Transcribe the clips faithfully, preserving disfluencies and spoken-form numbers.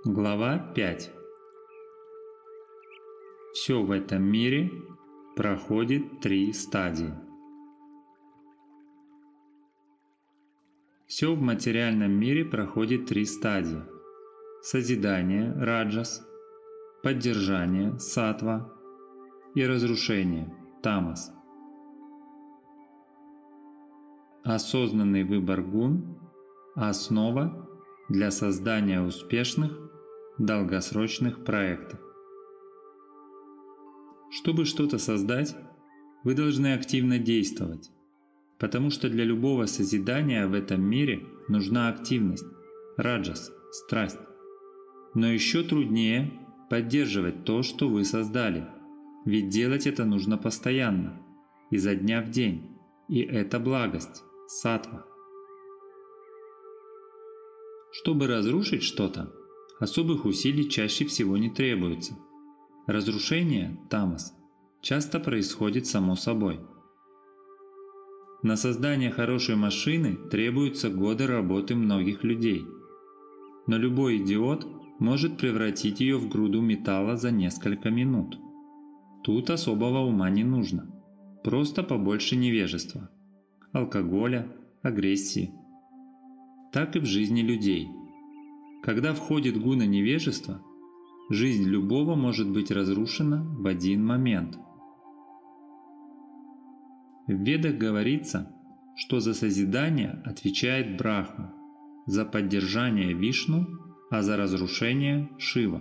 Глава пять. Все в этом мире проходит три стадии. Все в материальном мире проходит три стадии. Созидание – раджас, поддержание – саттва и разрушение – тамас. Осознанный выбор гун – основа для создания успешных долгосрочных проектов. Чтобы что-то создать, вы должны активно действовать, потому что для любого созидания в этом мире нужна активность, раджас, страсть. Но еще труднее поддерживать то, что вы создали, ведь делать это нужно постоянно, изо дня в день, и это благость, саттва. Чтобы разрушить что-то, особых усилий чаще всего не требуется. Разрушение, тамас, часто происходит само собой. На создание хорошей машины требуются годы работы многих людей. Но любой идиот может превратить ее в груду металла за несколько минут. Тут особого ума не нужно. Просто побольше невежества, алкоголя, агрессии. Так и в жизни людей. Когда входит гуна невежества, жизнь любого может быть разрушена в один момент. В Ведах говорится, что за созидание отвечает Брахма, за поддержание Вишну, а за разрушение Шива.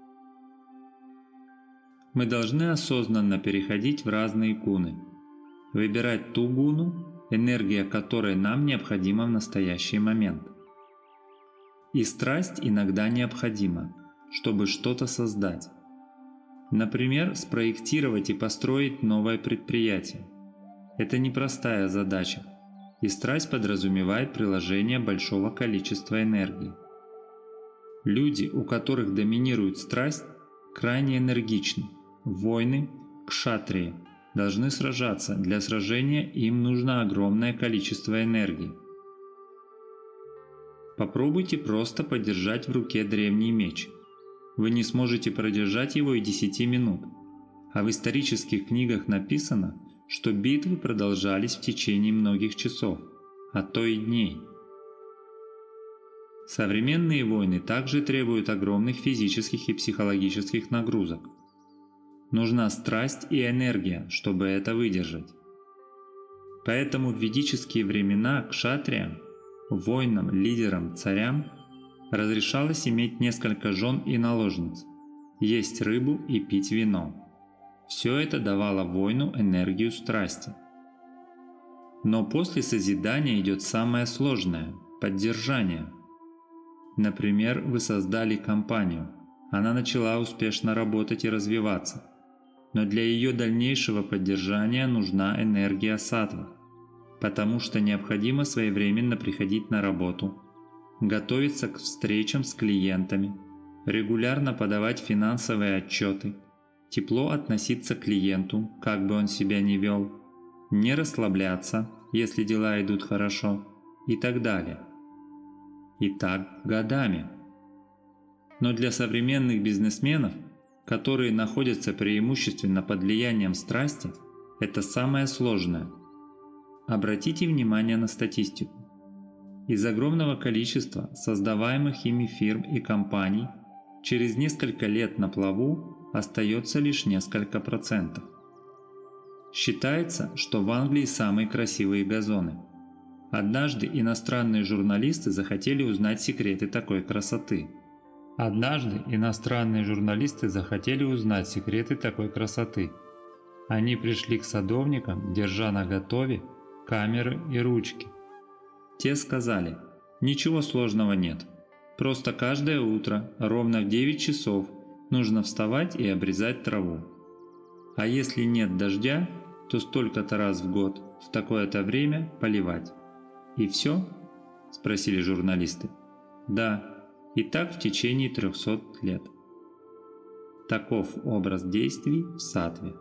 Мы должны осознанно переходить в разные гуны, выбирать ту гуну, энергия которой нам необходима в настоящий момент. И страсть иногда необходима, чтобы что-то создать. Например, спроектировать и построить новое предприятие. Это непростая задача, и страсть подразумевает приложение большого количества энергии. Люди, у которых доминирует страсть, крайне энергичны. Воины, кшатрии, должны сражаться. Для сражения им нужно огромное количество энергии. Попробуйте просто подержать в руке древний меч. Вы не сможете продержать его и десяти минут. А в исторических книгах написано, что битвы продолжались в течение многих часов, а то и дней. Современные войны также требуют огромных физических и психологических нагрузок. Нужна страсть и энергия, чтобы это выдержать. Поэтому в ведические времена кшатриям, воинам, лидерам, царям разрешалось иметь несколько жен и наложниц, есть рыбу и пить вино. Все это давало воину энергию страсти. Но после созидания идет самое сложное – поддержание. Например, вы создали компанию, она начала успешно работать и развиваться, но для ее дальнейшего поддержания нужна энергия саттва, потому что необходимо своевременно приходить на работу, готовиться к встречам с клиентами, регулярно подавать финансовые отчеты, тепло относиться к клиенту, как бы он себя ни вел, не расслабляться, если дела идут хорошо, и так далее. И так годами. Но для современных бизнесменов, которые находятся преимущественно под влиянием страсти, это самое сложное. Обратите внимание на статистику. Из огромного количества создаваемых ими фирм и компаний через несколько лет на плаву остается лишь несколько процентов. Считается, что в Англии самые красивые газоны. Однажды иностранные журналисты захотели узнать секреты такой красоты. Однажды иностранные журналисты захотели узнать секреты такой красоты. Они пришли к садовникам, держа наготове камеры и ручки. Те сказали: «Ничего сложного нет. Просто каждое утро, ровно в девять часов, нужно вставать и обрезать траву. А если нет дождя, то столько-то раз в год, в такое-то время поливать. И все?» – спросили журналисты. «Да, и так в течение трехсот лет». Таков образ действий в саттве.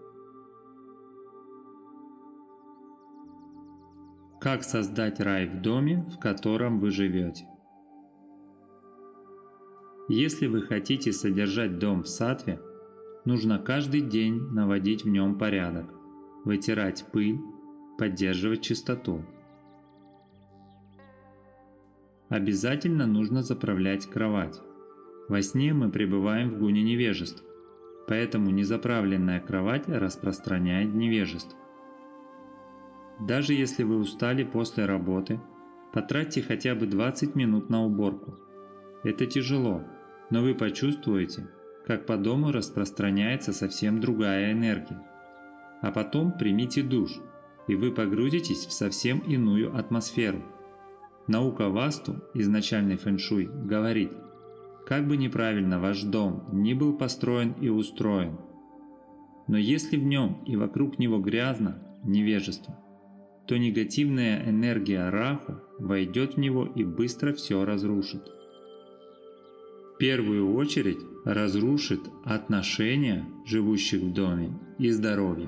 Как создать рай в доме, в котором вы живете? Если вы хотите содержать дом в саттве, нужно каждый день наводить в нем порядок, вытирать пыль, поддерживать чистоту. Обязательно нужно заправлять кровать. Во сне мы пребываем в гуне невежества, поэтому незаправленная кровать распространяет невежество. Даже если вы устали после работы, потратьте хотя бы двадцать минут на уборку. Это тяжело, но вы почувствуете, как по дому распространяется совсем другая энергия. А потом примите душ, и вы погрузитесь в совсем иную атмосферу. Наука Васту, изначальный фэншуй, говорит, как бы неправильно ваш дом ни был построен и устроен, но если в нем и вокруг него грязно, невежество, то негативная энергия Раху войдет в него и быстро все разрушит. В первую очередь разрушит отношения живущих в доме и здоровье.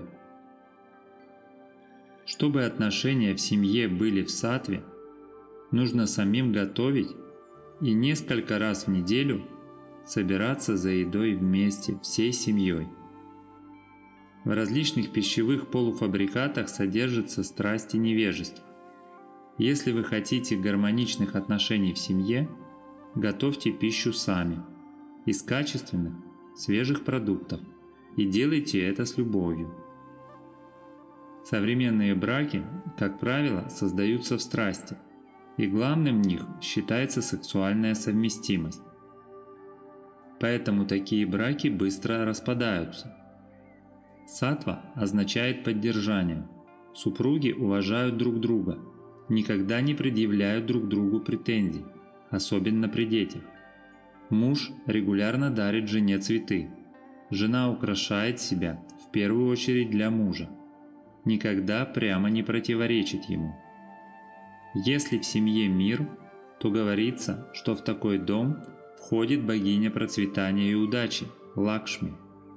Чтобы отношения в семье были в саттве, нужно самим готовить и несколько раз в неделю собираться за едой вместе всей семьей. В различных пищевых полуфабрикатах содержатся страсти невежества. Если вы хотите гармоничных отношений в семье, готовьте пищу сами, из качественных, свежих продуктов, и делайте это с любовью. Современные браки, как правило, создаются в страсти, и главным в них считается сексуальная совместимость. Поэтому такие браки быстро распадаются. Саттва означает поддержание. Супруги уважают друг друга, никогда не предъявляют друг другу претензий, особенно при детях. Муж регулярно дарит жене цветы. Жена украшает себя в первую очередь для мужа. Никогда прямо не противоречит ему. Если в семье мир, то говорится, что в такой дом входит богиня процветания и удачи – Лакшми.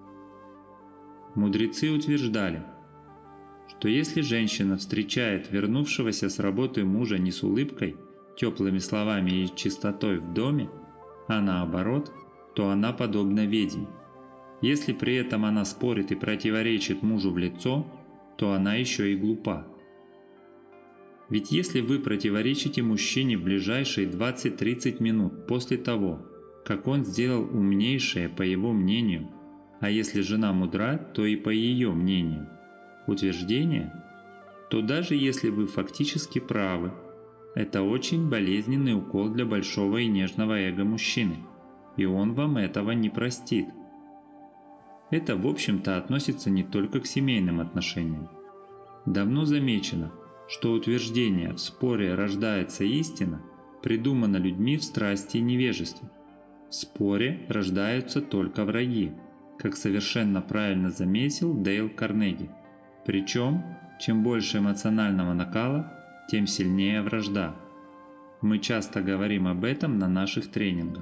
Мудрецы утверждали, что если женщина встречает вернувшегося с работы мужа не с улыбкой, теплыми словами и чистотой в доме, а наоборот, то она подобна ведьме. Если при этом она спорит и противоречит мужу в лицо, то она еще и глупа. Ведь если вы противоречите мужчине в ближайшие двадцать-тридцать минут после того, как он сделал умнейшее по его мнению, а если жена мудра, то и по ее мнению, утверждение, то даже если вы фактически правы, это очень болезненный укол для большого и нежного эго мужчины, и он вам этого не простит. Это, в общем-то, относится не только к семейным отношениям. Давно замечено, что утверждение «в споре рождается истина» придумано людьми в страсти и невежестве. В споре рождаются только враги, как совершенно правильно заметил Дейл Карнеги. Причем, чем больше эмоционального накала, тем сильнее вражда. Мы часто говорим об этом на наших тренингах.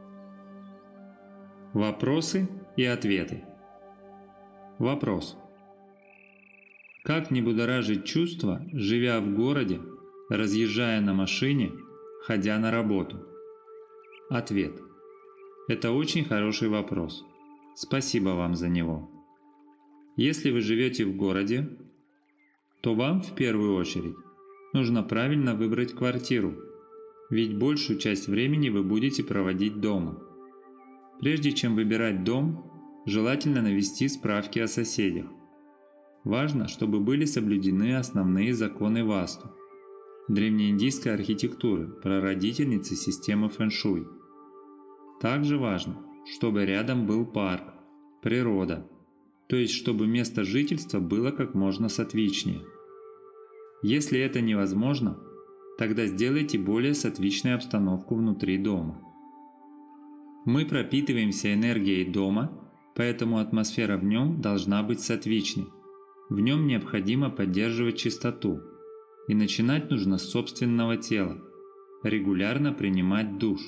Вопросы и ответы. Вопрос. Как не будоражить чувства, живя в городе, разъезжая на машине, ходя на работу? Ответ. Это очень хороший вопрос. Спасибо вам за него. Если вы живете в городе, то вам в первую очередь нужно правильно выбрать квартиру, ведь большую часть времени вы будете проводить дома. Прежде чем выбирать дом, желательно навести справки о соседях. Важно, чтобы были соблюдены основные законы Васту, древнеиндийской архитектуры, прародительницы системы фэншуй. Также важно, чтобы рядом был парк, природа, то есть чтобы место жительства было как можно саттвичнее. Если это невозможно, тогда сделайте более саттвичную обстановку внутри дома. Мы пропитываемся энергией дома, поэтому атмосфера в нем должна быть саттвичной. В нем необходимо поддерживать чистоту, и начинать нужно с собственного тела, регулярно принимать душ.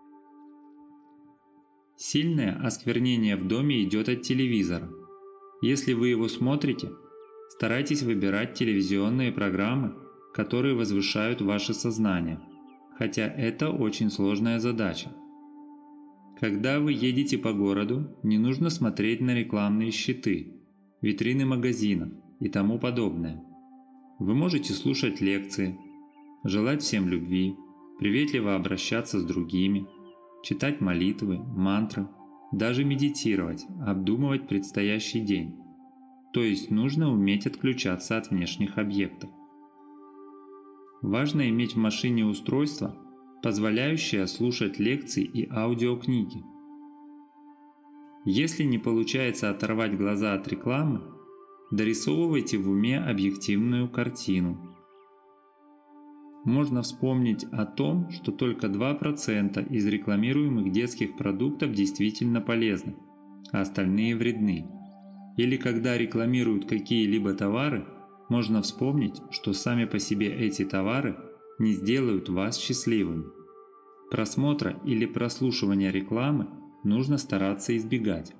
Сильное осквернение в доме идет от телевизора. Если вы его смотрите, старайтесь выбирать телевизионные программы, которые возвышают ваше сознание, хотя это очень сложная задача. Когда вы едете по городу, не нужно смотреть на рекламные щиты, витрины магазинов и тому подобное. Вы можете слушать лекции, желать всем любви, приветливо обращаться с другими, читать молитвы, мантры, даже медитировать, обдумывать предстоящий день. То есть нужно уметь отключаться от внешних объектов. Важно иметь в машине устройство, позволяющее слушать лекции и аудиокниги. Если не получается оторвать глаза от рекламы, дорисовывайте в уме объективную картину. Можно вспомнить о том, что только два процента из рекламируемых детских продуктов действительно полезны, а остальные вредны. Или когда рекламируют какие-либо товары, можно вспомнить, что сами по себе эти товары не сделают вас счастливыми. Просмотра или прослушивания рекламы нужно стараться избегать.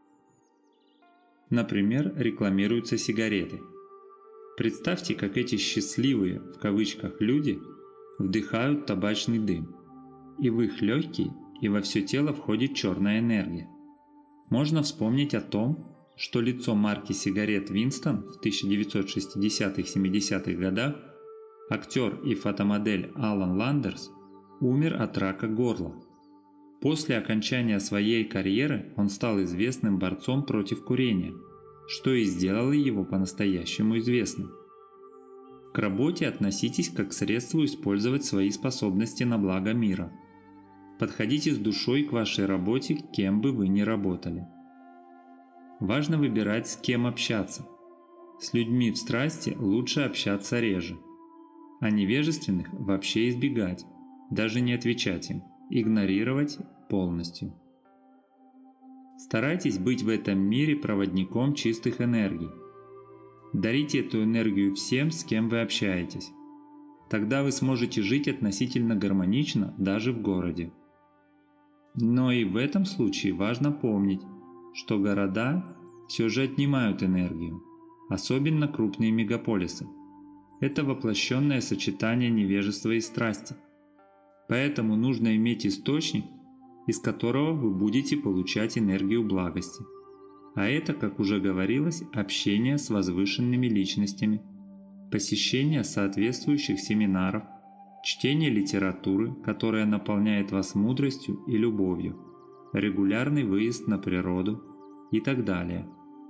Например, рекламируются сигареты. Представьте, как эти «счастливые» в кавычках люди вдыхают табачный дым, и в их легкие и во все тело входит черная энергия. Можно вспомнить о том, что лицо марки сигарет Winston в тысяча девятьсот шестидесятых-семидесятых годах, актер и фотомодель Алан Ландерс, умер от рака горла. После окончания своей карьеры он стал известным борцом против курения, что и сделало его по-настоящему известным. К работе относитесь как к средству использовать свои способности на благо мира. Подходите с душой к вашей работе, кем бы вы ни работали. Важно выбирать, с кем общаться. С людьми в страсти лучше общаться реже, а невежественных вообще избегать, даже не отвечать им, игнорировать полностью. Старайтесь быть в этом мире проводником чистых энергий. Дарите эту энергию всем, с кем вы общаетесь. Тогда вы сможете жить относительно гармонично даже в городе. Но и в этом случае важно помнить, что города все же отнимают энергию, особенно крупные мегаполисы. Это воплощенное сочетание невежества и страсти. Поэтому нужно иметь источник, из которого вы будете получать энергию благости. А это, как уже говорилось, общение с возвышенными личностями, посещение соответствующих семинаров, чтение литературы, которая наполняет вас мудростью и любовью, регулярный выезд на природу и так далее.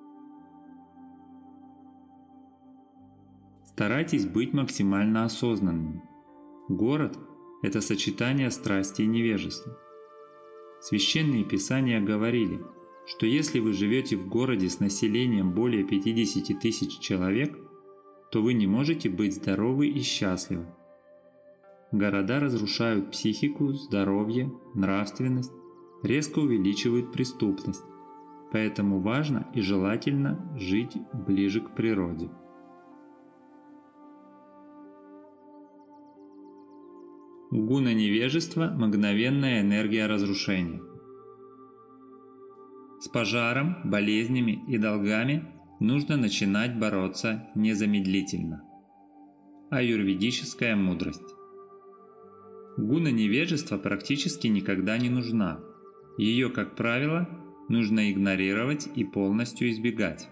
Старайтесь быть максимально осознанными. Город – это сочетание страсти и невежества. Священные писания говорили, что если вы живете в городе с населением более пятидесяти тысяч человек, то вы не можете быть здоровы и счастливы. Города разрушают психику, здоровье, нравственность, резко увеличивают преступность, поэтому важно и желательно жить ближе к природе. Гуна невежества – мгновенная энергия разрушения. С пожаром, болезнями и долгами нужно начинать бороться незамедлительно. Аюрведическая мудрость. Гуна невежества практически никогда не нужна. Ее, как правило, нужно игнорировать и полностью избегать.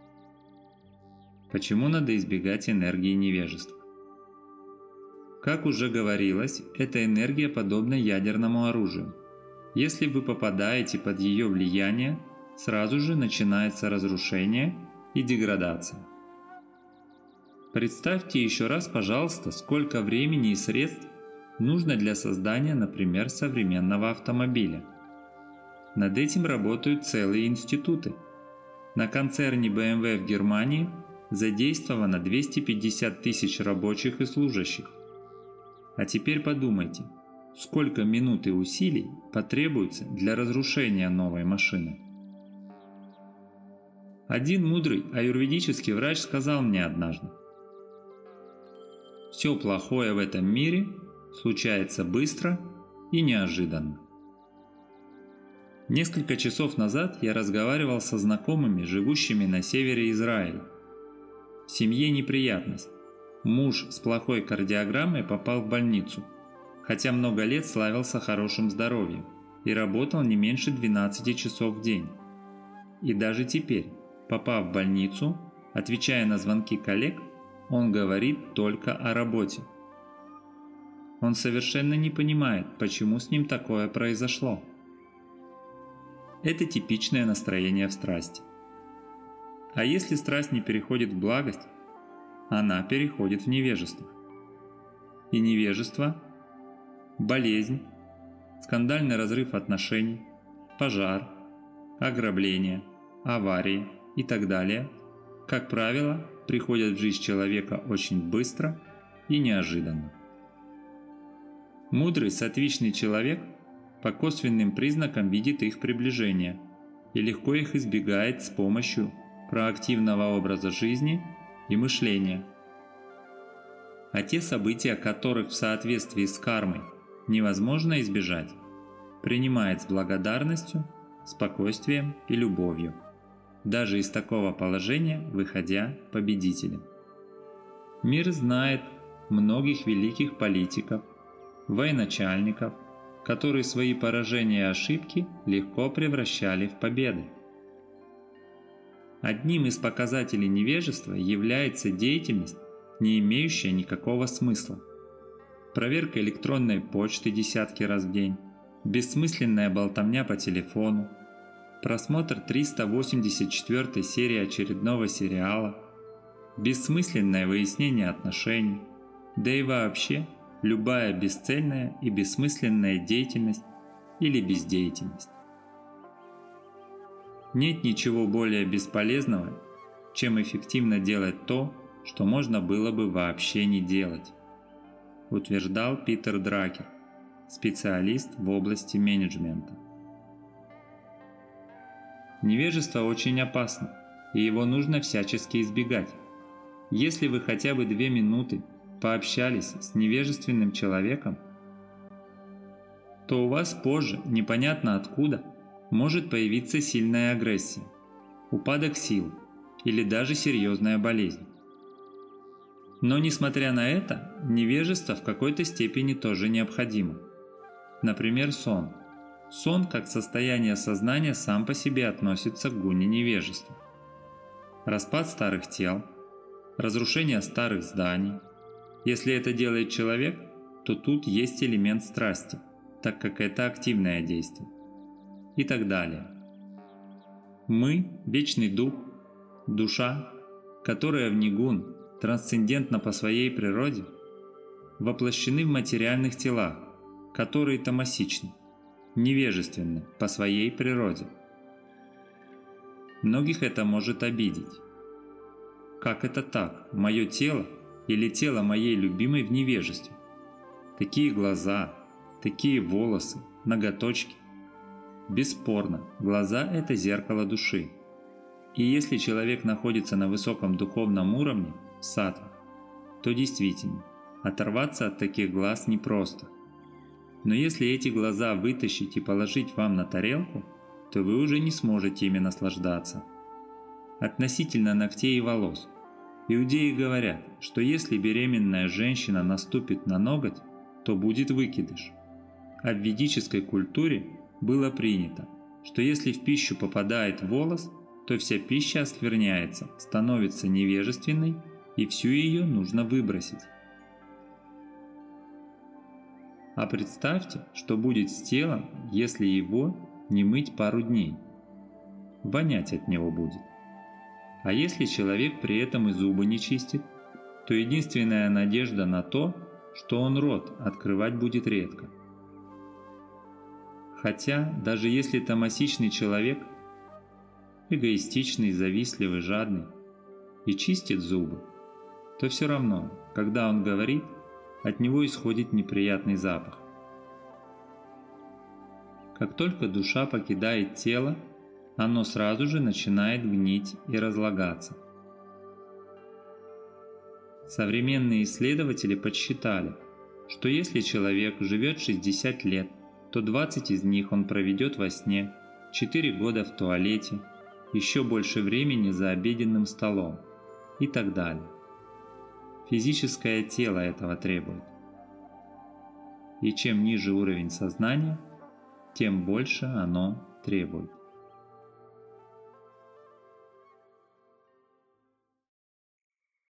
Почему надо избегать энергии невежества? Как уже говорилось, эта энергия подобна ядерному оружию. Если вы попадаете под ее влияние, сразу же начинается разрушение и деградация. Представьте еще раз, пожалуйста, сколько времени и средств нужно для создания, например, современного автомобиля. Над этим работают целые институты. На концерне бэ эм вэ в Германии задействовано двести пятьдесят тысяч рабочих и служащих. А теперь подумайте, сколько минут и усилий потребуется для разрушения новой машины. Один мудрый аюрведический врач сказал мне однажды: «Все плохое в этом мире случается быстро и неожиданно». Несколько часов назад я разговаривал со знакомыми, живущими на севере Израиля. В семье неприятность. Муж с плохой кардиограммой попал в больницу, хотя много лет славился хорошим здоровьем, и работал не меньше двенадцати часов в день. И даже теперь, попав в больницу, отвечая на звонки коллег, он говорит только о работе. Он совершенно не понимает, почему с ним такое произошло. Это типичное настроение в страсти. А если страсть не переходит в благость, она переходит в невежество. И невежество, болезнь, скандальный разрыв отношений, пожар, ограбление, аварии и так далее, как правило, приходят в жизнь человека очень быстро и неожиданно. Мудрый саттвичный человек по косвенным признакам видит их приближение и легко их избегает с помощью проактивного образа жизни и мышления. А те события, которых в соответствии с кармой невозможно избежать, принимает с благодарностью, спокойствием и любовью, даже из такого положения выходя победителем. Мир знает многих великих политиков, военачальников, которые свои поражения и ошибки легко превращали в победы. Одним из показателей невежества является деятельность, не имеющая никакого смысла. Проверка электронной почты десятки раз в день, бессмысленная болтовня по телефону, просмотр триста восемьдесят четвёртой серии очередного сериала, бессмысленное выяснение отношений, да и вообще любая бесцельная и бессмысленная деятельность или бездеятельность. Нет ничего более бесполезного, чем эффективно делать то, что можно было бы вообще не делать, утверждал Питер Дракер, специалист в области менеджмента. Невежество очень опасно, и его нужно всячески избегать. Если вы хотя бы две минуты пообщались с невежественным человеком, то у вас позже, непонятно откуда, может появиться сильная агрессия, упадок сил или даже серьезная болезнь. Но несмотря на это, невежество в какой-то степени тоже необходимо. Например, сон. Сон как состояние сознания сам по себе относится к гуне невежества. Распад старых тел, разрушение старых зданий. Если это делает человек, то тут есть элемент страсти, так как это активное действие. И так далее. Мы – вечный дух, душа, которая в нигун, трансцендентна по своей природе, воплощены в материальных телах, которые тамасичны, невежественны по своей природе. Многих это может обидеть. Как это так? Мое тело или тело моей любимой в невежестве? Такие глаза, такие волосы, ноготочки. Бесспорно, глаза – это зеркало души. И если человек находится на высоком духовном уровне, саттва, то действительно, оторваться от таких глаз непросто. Но если эти глаза вытащить и положить вам на тарелку, то вы уже не сможете ими наслаждаться. Относительно ногтей и волос. Иудеи говорят, что если беременная женщина наступит на ноготь, то будет выкидыш. А в ведической культуре было принято, что если в пищу попадает волос, то вся пища оскверняется, становится невежественной, и всю ее нужно выбросить. А представьте, что будет с телом, если его не мыть пару дней. Вонять от него будет. А если человек при этом и зубы не чистит, то единственная надежда на то, что он рот открывать будет редко. Хотя, даже если тамасичный человек, эгоистичный, завистливый, жадный, и чистит зубы, то все равно, когда он говорит, от него исходит неприятный запах. Как только душа покидает тело, оно сразу же начинает гнить и разлагаться. Современные исследователи подсчитали, что если человек живет шестьдесят лет, то двадцать из них он проведет во сне, четыре года в туалете, еще больше времени за обеденным столом и так далее. Физическое тело этого требует. И чем ниже уровень сознания, тем больше оно требует.